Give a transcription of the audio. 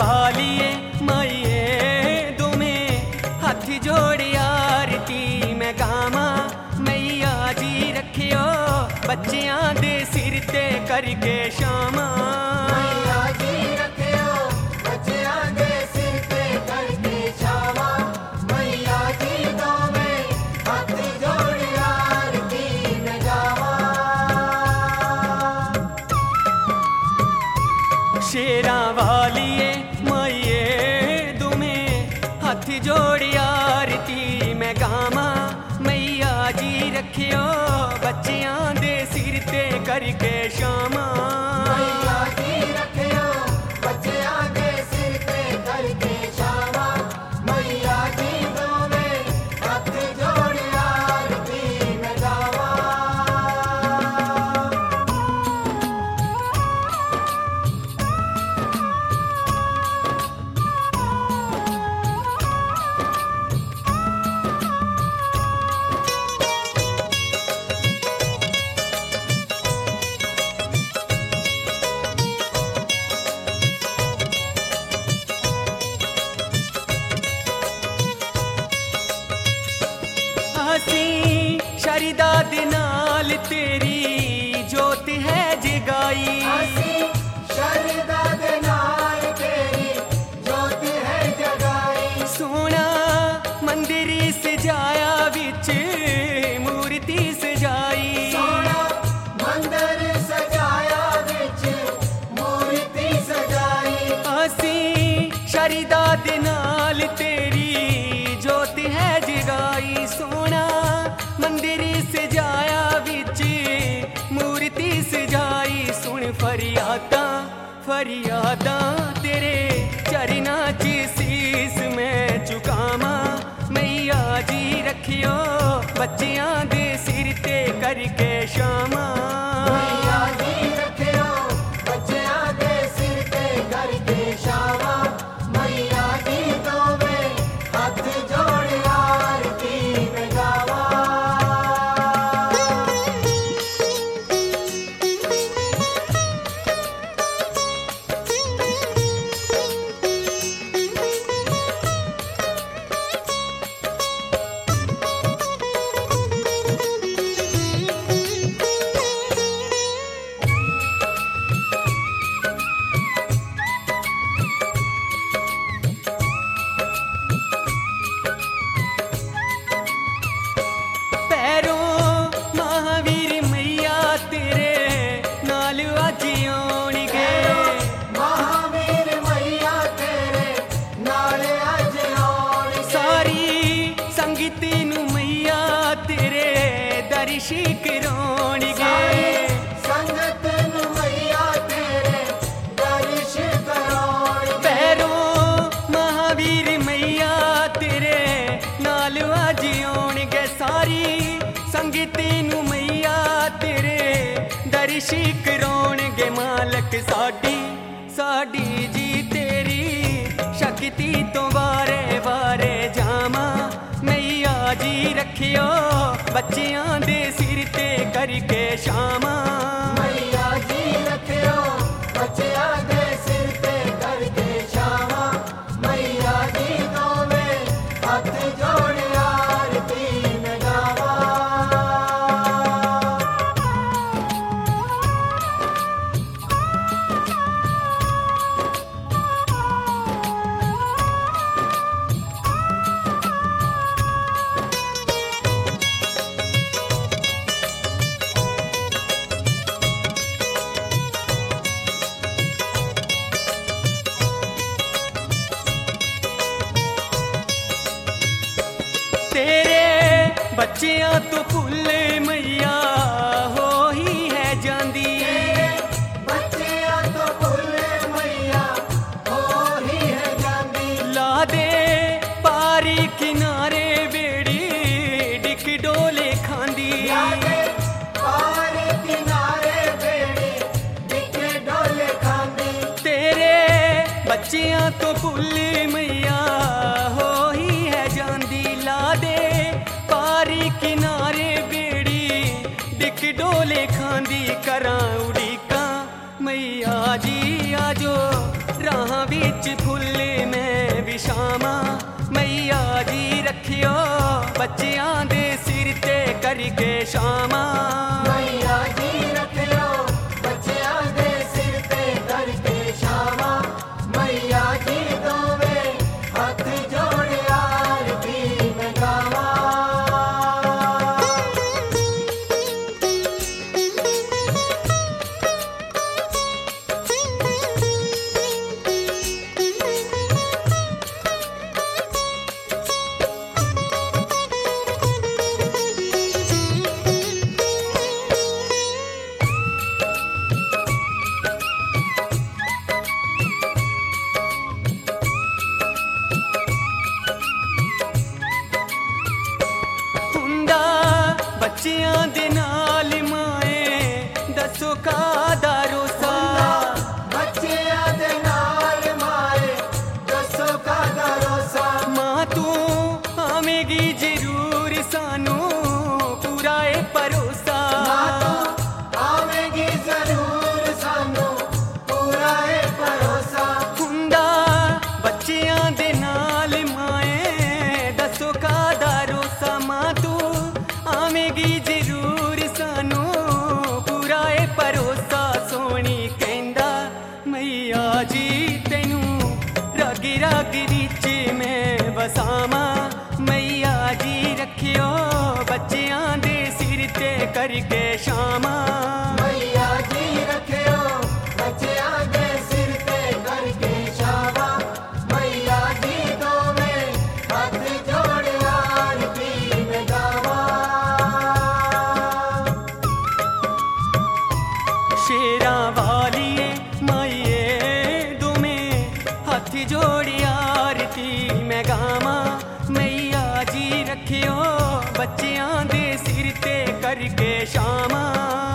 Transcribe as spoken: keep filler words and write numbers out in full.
वालिए माइए दुमें हाथ जोड़ आरती मैं गावा मैया जी रखियो बच्चियां दे सिर ते करके शामा मैया जी रखियो बच्चियां दे सिर ते करके शामा मैया जी दोवें हाथ जोड़ आरती मैं गावा। शेरा वालिए माइए दुमें हाथ जोड़ आरती मैं गावा मैया जी रखियो बच्चियां दे सिर ते करके शामा मैया जी रखियो बच्चियां दे सिर ते करके शामा मैया जी दोवें हाथ जोड़ आरती मैं गावा। हसी शरदा दे नाल तेरी जोत है जगाई हसी शरदा दे नाल तेरी जोत है जगाई सोना मंदिर सजाया विच मूर्ति सजाई सोना मंदिर सजाया विच मूर्ति सजाई हसी शरदा दे नाल तेरी जोत है जगाई सोना मंदिर सजाया विच मूर्ति सजाई सुन फरियादा फरियादा तेरे चरना च शीस मैं झुकावा मैया जी रखियो बच्चियां दे सिर ते करके शामा मैया जी रखियो बच्चियां दे सिर ते करके शामा मैया जी दोवें हाथ जोड़ आरती मैं गावा। संगत नू मैया तेरे दर्श करोण पैरों महावीर मैया तेरे नाल अज आउणगे सारी संगती नू मैया तेरे दर्श कराउणगे मालक साडी साडी जी तेरी शक्ति तो वारे वारे जामा मैया जी रखियो बच्चियां दे सिर ते करके शामा मैया जी रखियो बच्चियां दे सिर ते करके शामा मैया जी दोवें हाथ जोड़ आरती मैं गावा। बच्चियां तो भुल्ले मैया हो ही है जांदी बच्चियां तो भुल्ले मैया हो ही है जांदी ला दे पारी किनारे बेड़ी डिक डोले खांदी ला दे पारी किनारे बेड़ी डिक डोले खांदी तेरे बच्चियां तो भुल्ले मैया हो ही है जांदी ला दे किनारे बेड़ी डिक डोले करा उड़ीका मैया जी आजो राह भी विच फुल में विशामा मैया जी रखियो बच्चियां दे सिर ते करके शामा मैया जी रखियो बच्चियां दे सिर ते करके शामा मैया जी दोवे हाथ जोड़े आरती में गावा बच्चियां दे नाल माए दसो कादा रोसा बच्चियां दे नाल माए दसो कादा रोसा मां तू आवेगी जरूर सानू पूरा ए भरोसा आवेगी जरूर सानू पूरा ए भरोसा हुंदा बच्चियां दे नाल माए दसो कादा रोसा मां तू आवेगी जरूर सानू पूरा ए भरोसा सोनी कहंदा मैया जी तेनू रागी रागी विच मैं बसामा मैया जी रखियो बच्चियां दे सिर ते करके शामा मैया जी रखियो बच्चियां दे सिर ते करके शामा मैया जी दोवे हाथ जोड़े आरती में गावा शेरा वालिए माइए दुमे हाथ जोड़ी आरती मैं गावा मैया जी रखियो बच्चियां दे सिर ते करके शामा।